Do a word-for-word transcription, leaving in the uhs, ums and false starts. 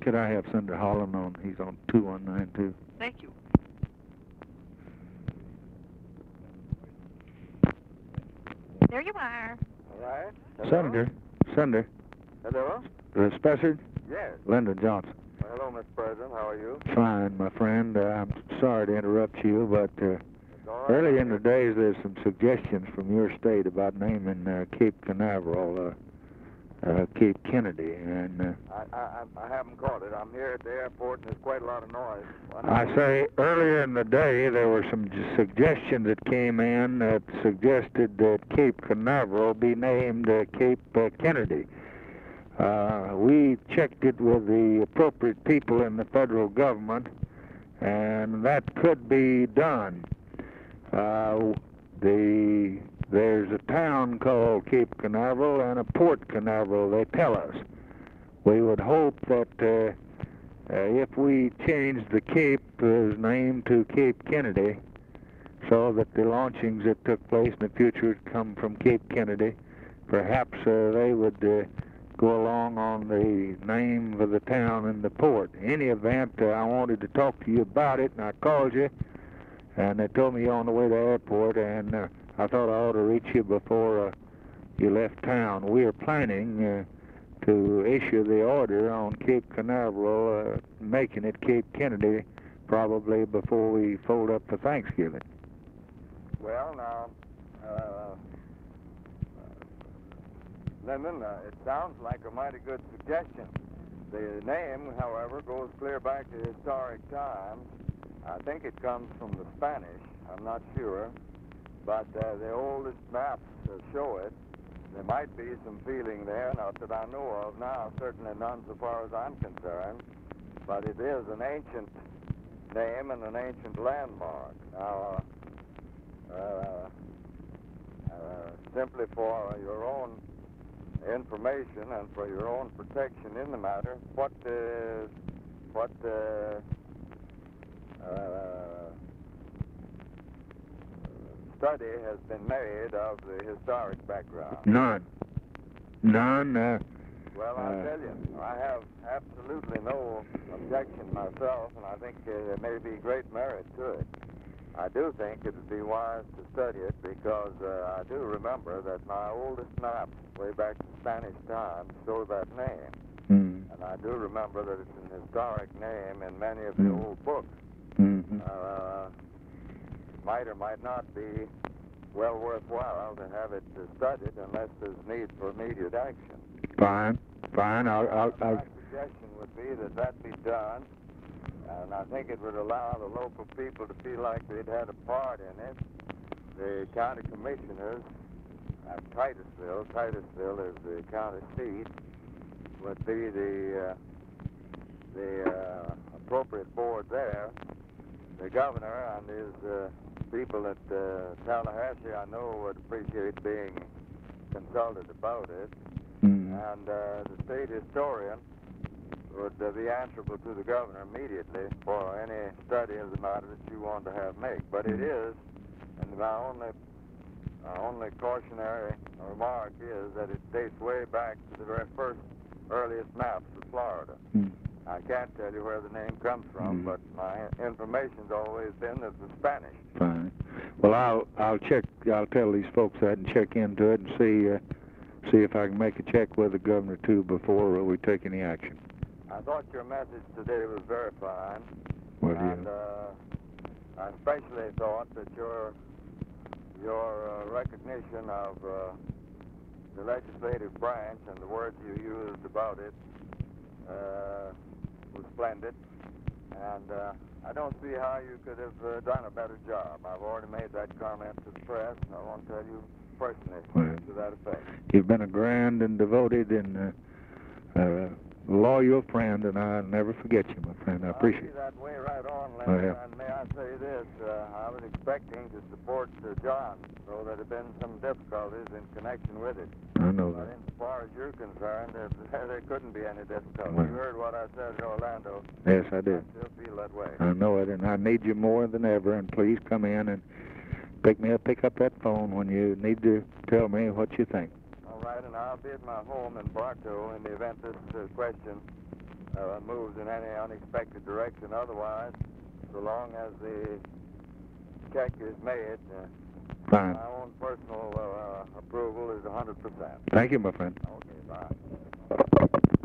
Could I have Senator Holland on? He's on two one nine two. Thank you. There you are. All right. Hello? Senator. Senator. Hello? Uh, Spessard? Yes. Lyndon Johnson. Well, hello, Mister President. How are you? Fine, my friend. Uh, I'm sorry to interrupt you, but uh, It's all right. early in the days there's some suggestions from your state about naming uh, Cape Canaveral uh, uh, Cape Kennedy, and uh, I, I, I haven't caught it. I'm here at the airport, and there's quite a lot of noise. I say earlier in the day there were some j- suggestions that came in that suggested that Cape Canaveral be named uh, Cape uh, Kennedy. Uh, we checked it with the appropriate people in the federal government, and that could be done. Uh, the there's a town called Cape Canaveral and a Port Canaveral, they tell us. We would hope that uh, uh, if we changed the Cape's name to Cape Kennedy, so that the launchings that took place in the future would come from Cape Kennedy, perhaps uh, they would uh, go along on the name of the town and the port. In any event, uh, I wanted to talk to you about it, and I called you, and they told me you're on the way to the airport, and uh, I thought I ought to reach you before uh, you left town. We are planning uh, to issue the order on Cape Canaveral, uh, making it Cape Kennedy, probably before we fold up for Thanksgiving. Well, now, uh, Lyndon, uh, it sounds like a mighty good suggestion. The name, however, goes clear back to historic times. I think it comes from the Spanish. I'm not sure. But uh, the oldest maps uh, show it. There might be some feeling there, not that I know of now, certainly none so far as I'm concerned. But it is an ancient name and an ancient landmark. Now, uh, uh, uh, simply for your own information and for your own protection in the matter, what uh, what uh, uh, study has been made of the historic background? None. None. Uh, Well, I'll uh, tell you, I have absolutely no objection myself, and I think uh, there may be great merit to it. I do think it would be wise to study it because uh, I do remember that my oldest maps, way back to Spanish times, show that name. mm, And I do remember that it's an historic name in many of the Mm. old books. mm-hmm. Uh, might or might not be well worthwhile to have it uh, studied unless there's need for immediate action. Fine. Fine. I'll, I'll, My I'll, suggestion would be that that be done, and I think it would allow the local people to feel like they'd had a part in it. The county commissioners at Titusville, Titusville is the county seat, would be the uh, the uh, appropriate board there. The governor and his uh, people at uh, Tallahassee, I know, would appreciate being consulted about it. mm, And uh, the state historian would uh, be answerable to the governor immediately for any study of the matter that you want to have made. But it is, and my only, my only cautionary remark is that it dates way back to the very first earliest maps of Florida. mm. I can't tell you where the name comes from, Mm. but my information's always been that it was Spanish. Fine. Well, I'll I'll check. I'll tell these folks that and check into it and see uh, see if I can make a check with the governor too before uh, we take any action. I thought your message today was very fine. Well, And yeah. uh, I especially thought that your your uh, recognition of uh, the legislative branch and the words you used about it uh, was splendid. And uh, I don't see how you could have uh, done a better job. I've already made that comment to the press, and I want to tell you personally Well, to that effect. You've been a grand and devoted and uh, uh, loyal friend, and I'll never forget you, my friend. I appreciate I'll it. be that way right on, Oh, Leonard. yeah. And may I say this, uh, I was expecting to support uh, John, though there have been some difficulties in connection with it. I know But that. as far as you're concerned, there, there couldn't be any difficulty. Well. You heard what I said in Orlando. Yes, I I did. still feel that way. I know it, and I need you more than ever. And please come in and pick me up. Pick up that phone when you need to tell me what you think. All right, and I'll be at my home in Bartow in the event this uh, question uh, moves in any unexpected direction otherwise, so long as the check is made. Uh, Fine. my own personal uh, approval is one hundred percent. Thank you, my friend. Okay, bye.